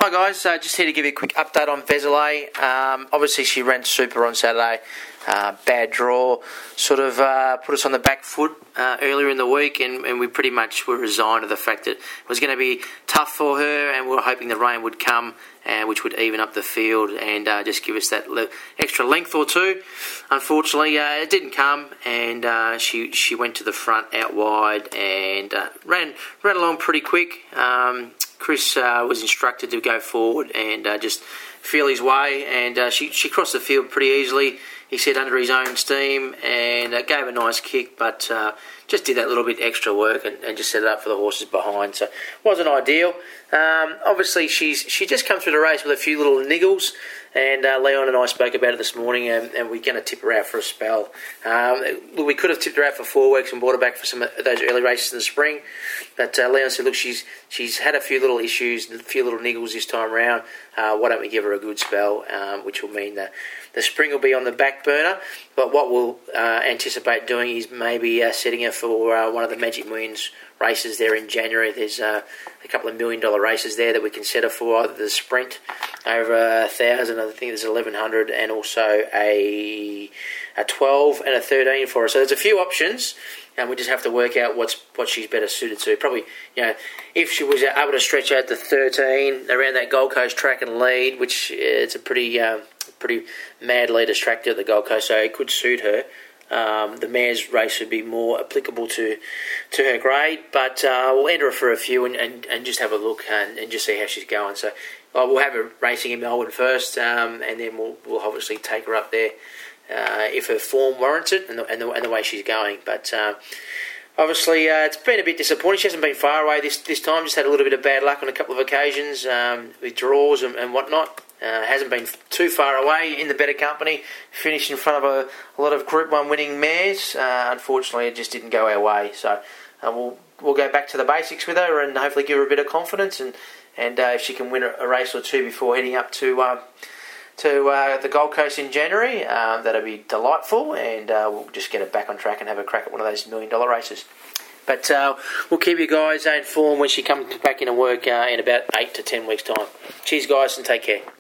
Hi guys, just here to give you a quick update on Veselay. Obviously she ran super on Saturday, bad draw, sort of put us on the back foot earlier in the week, and we pretty much were resigned to the fact that it was going to be tough for her, and we were hoping the rain would come, which would even up the field and just give us that extra length or two. Unfortunately, it didn't come, and she went to the front out wide and ran along pretty quick. Chris was instructed to go forward and just feel his way, and she crossed the field pretty easily. He said under his own steam, and gave a nice kick, but just did that little bit extra work and just set it up for the horses behind. So wasn't ideal. Obviously, she just come through the race with a few little niggles, and Leon and I spoke about it this morning, and we're going to tip her out for a spell. We could have tipped her out for 4 weeks and brought her back for some of those early races in the spring, but Leon said, look, she's had a few little issues, a few little niggles this time around. Why don't we give her a good spell, which will mean that the spring will be on the back burner, but what we'll anticipate doing is maybe setting her for one of the Magic Millions races there in January. There's a couple of $1 million races there that we can set her for, either the sprint over 1,000, I think there's 1,100, and also a 12 and a 13 for her. So there's a few options, and we just have to work out what she's better suited to. Probably, if she was able to stretch out to 13 around that Gold Coast track and lead, which it's a pretty mad leaders track there at the Gold Coast, so it could suit her. The mare's race would be more applicable to her grade, but we'll enter her for a few and just have a look and just see how she's going. So we'll have her racing in Melbourne first, and then we'll obviously take her up there if her form warrants it and the way she's going. But obviously it's been a bit disappointing. She hasn't been far away this time. Just had a little bit of bad luck on a couple of occasions with draws and whatnot. Hasn't been too far away in the better company. Finished in front of a lot of Group 1 winning mares. Unfortunately, it just didn't go our way. So we'll go back to the basics with her and hopefully give her a bit of confidence. And if she can win a race or two before heading up to the Gold Coast in January, that'll be delightful. And we'll just get her back on track and have a crack at one of those $1 million races. But we'll keep you guys informed when she comes back into work in about 8 to 10 weeks' time. Cheers, guys, and take care.